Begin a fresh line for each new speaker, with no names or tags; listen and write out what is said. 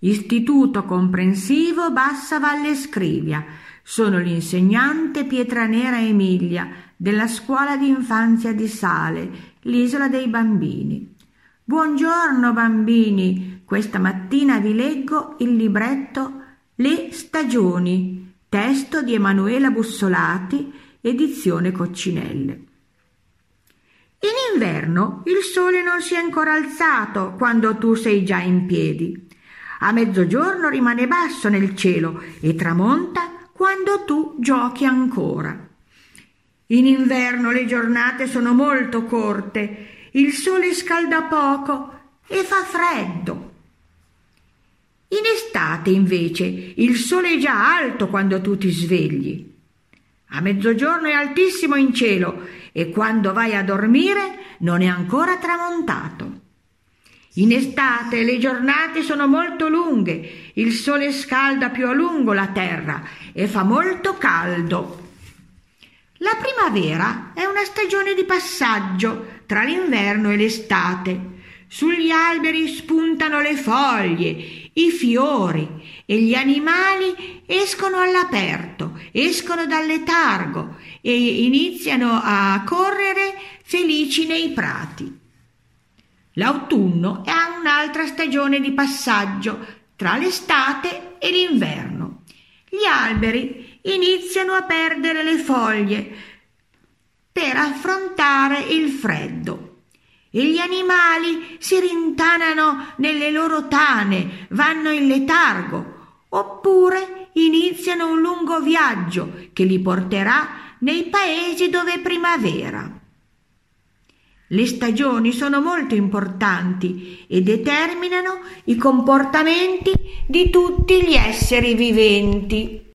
Istituto Comprensivo Bassa Valle Scrivia. Sono l'insegnante Pietranera Emilia della scuola di infanzia di Sale, l'isola dei bambini. Buongiorno bambini, questa mattina vi leggo il libretto Le stagioni, testo di Emanuela Bussolati, edizione Coccinelle. In inverno il sole non si è ancora alzato quando tu sei già in piedi. A mezzogiorno rimane basso nel cielo e tramonta quando tu giochi ancora. In inverno le giornate sono molto corte, il sole scalda poco e fa freddo. In estate, invece, il sole è già alto quando tu ti svegli. A mezzogiorno è altissimo in cielo e quando vai a dormire non è ancora tramontato. In estate le giornate sono molto lunghe, il sole scalda più a lungo la terra e fa molto caldo. La primavera è una stagione di passaggio tra l'inverno e l'estate. Sugli alberi spuntano le foglie, i fiori e gli animali escono all'aperto, escono dal letargo e iniziano a correre felici nei prati. L'autunno è un'altra stagione di passaggio tra l'estate e l'inverno. Gli alberi iniziano a perdere le foglie per affrontare il freddo e gli animali si rintanano nelle loro tane, vanno in letargo oppure iniziano un lungo viaggio che li porterà nei paesi dove è primavera. Le stagioni sono molto importanti e determinano i comportamenti di tutti gli esseri viventi.